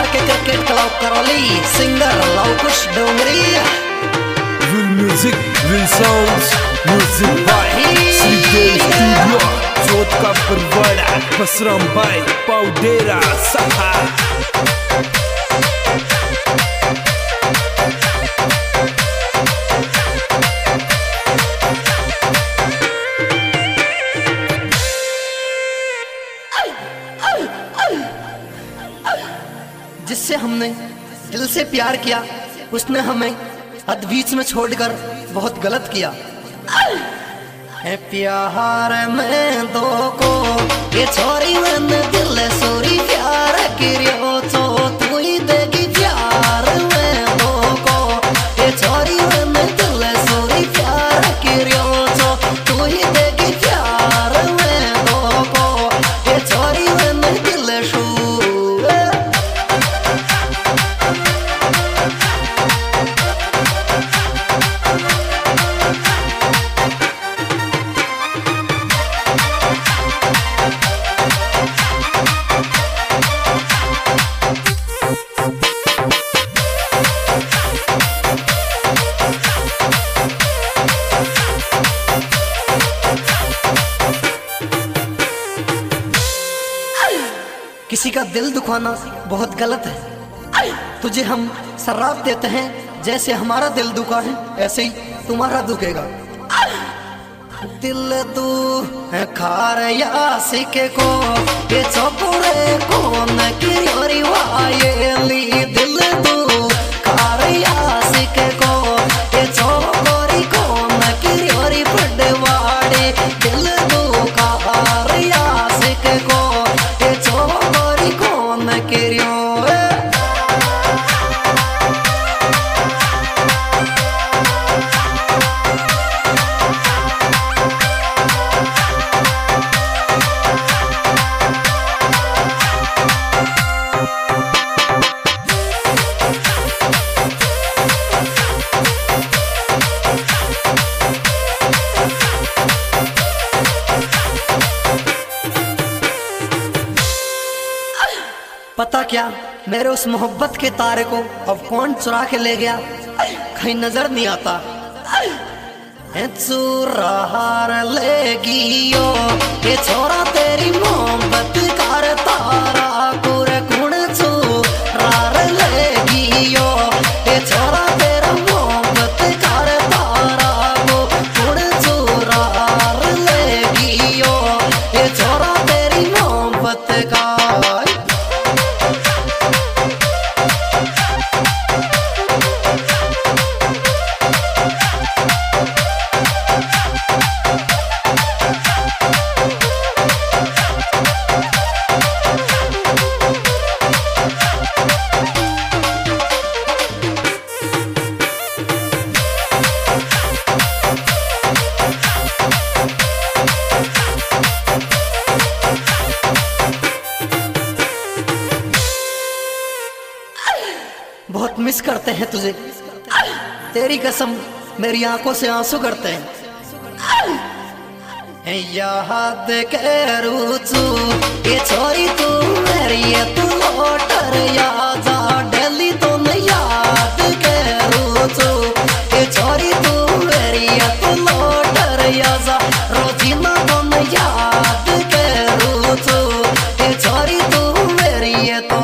के cricket club Karauli singer Luvkush Dongri Will music, will sounds, music by Sridev Studio जोत का परवाड़ा बसराम भाई पाउडेरा सहा जिससे हमने दिल से प्यार किया उसने हमें हद बीच में छोड़कर बहुत गलत किया है प्यार में दो को ये छोरी मन दिल सोरी प्यार किरियो तो तू ही देगी प्यार में दो को ये छोरी मन दिल सोरी प्यार किरियो तो तू ही देगी प्यार में दो को ये छोरी मन दिल शू किसी का दिल दुखाना बहुत गलत है। तुझे हम शराब देते हैं जैसे हमारा दिल दुखा है ऐसे ही तुम्हारा दुखेगा। दिल दू है खार या सिके को ये चौपुरे कौन किरी वायली दिल दू खार या सिके को ये चौकोरी कौन किरी पड़वाड़े दिल दू खार या सिके को ये चौकोरी कौन किरियो पता क्या मेरे उस मोहब्बत के तारे को अब कौन चुरा के ले गया कहीं नजर नहीं आता। चुरा हार लेगियो ये छोरा तेरी मोहब्बत कार तारा कुरे कुण चुरार लेगियो ये छोरा तेरा मोहब्बत कार तारा को कुण चुरार लेगियो ये छोरा तेरी मोहब्बत का बहुत मिस करते हैं तुझे तेरी कसम मेरी आंखों से आंसू करते हैं। याद करूँ तू ये छोरी तू मेरी ये तू लौटर या जा दिल्ली तो मैं याद करूँ तू ये छोरी तू मेरी ये तू लौटर या जा रोजीना तो मैं याद करूँ तू ये छोरी तू मेरी ये तो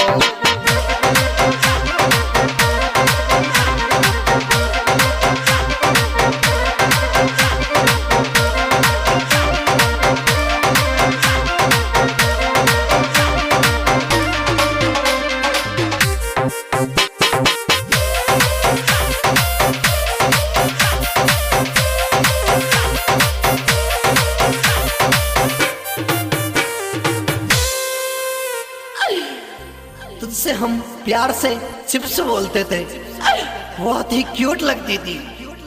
तुझसे हम प्यार से चिप्स बोलते थे बहुत ही क्यूट लगती थी।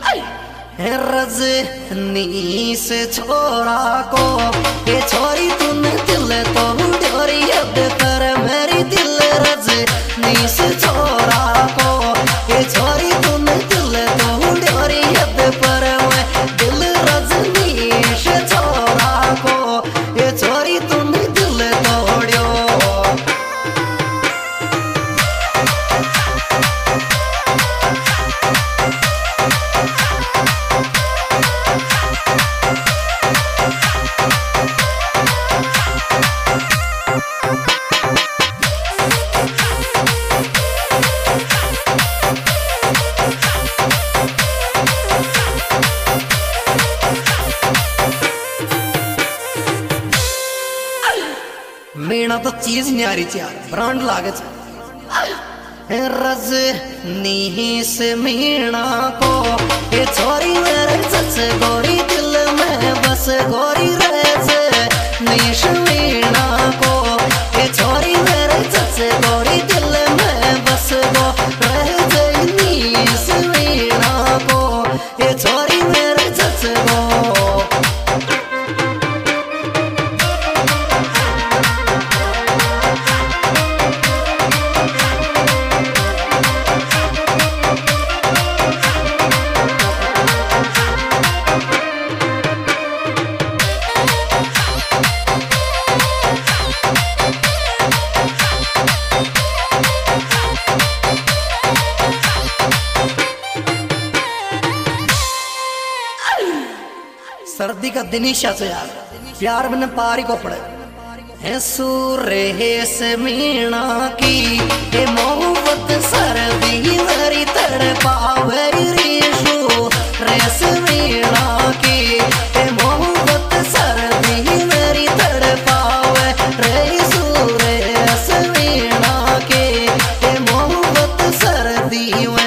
रजनी से छोरा को ये छोरी तूने दिल तो डोरी अब कर मेरी दिल रजनी से छोरा को ये छोरी तूने दिल तो डोरी अब पर मैं दिल रजनी से छोरा को ये छोरी तूने दिल तोड़ो मीणा तो चीज न्यारी यार, ब्रांड लागे रज नी से मीणा को ये छोरी मेरे सच गोरी दिल में बस गोरी रज नीश मीणा को ये छोरी मेरे सच गोरी दिल में बस गो रज नीश मीणा को ये छोरी मेरे सच गो। सर्दी का दिन ही शाच यार, प्यार में पारी को पड़े है सूर्य से मीणा की ये मोहब्बत सर्दी मेरी तड़पावे रीशु रेस मीणा की ये मोहब्बत सर्दी मेरी तड़पावे रेसु रेस मीणा की ये मोहब्बत सर्दी में।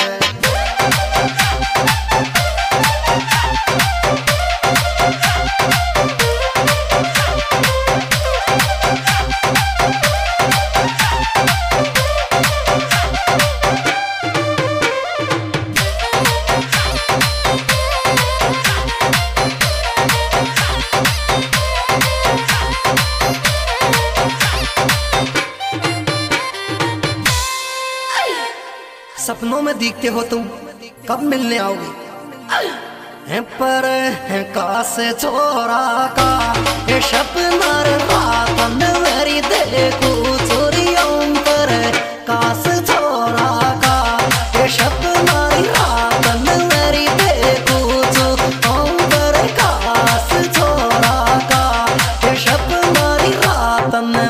सपनों में दिखते हो तुम, कब मिलने आओगे है पर है कास छोरा का ये सपना रात में मेरी देखू चोरियों पर कास छोरा का ये सपना रात में मेरी देखू चोरियों पर कास छोरा का ये सपना रात में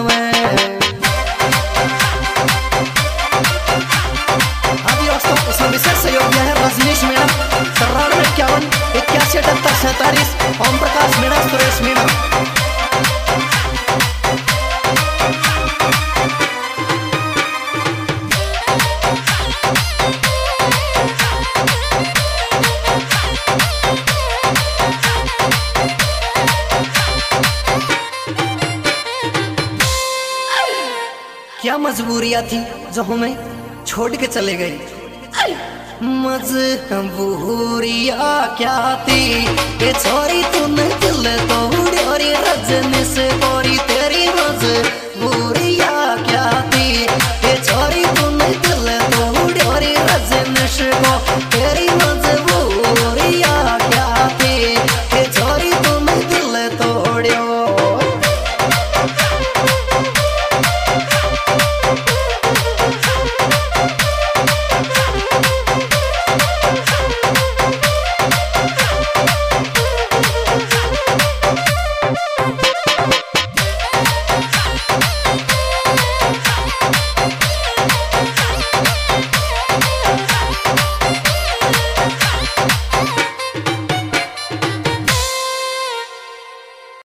सहयोग है रजनीश मीणा 9151 ओम प्रकाश मीणा सुरेश मीणा। क्या मजबूरियां थी जो हमें छोड़ के चले गए, मजबूरिया क्या थी ये छोरी तूने दिल तोड़ी रजनी से गोरी तेरी मजबूरी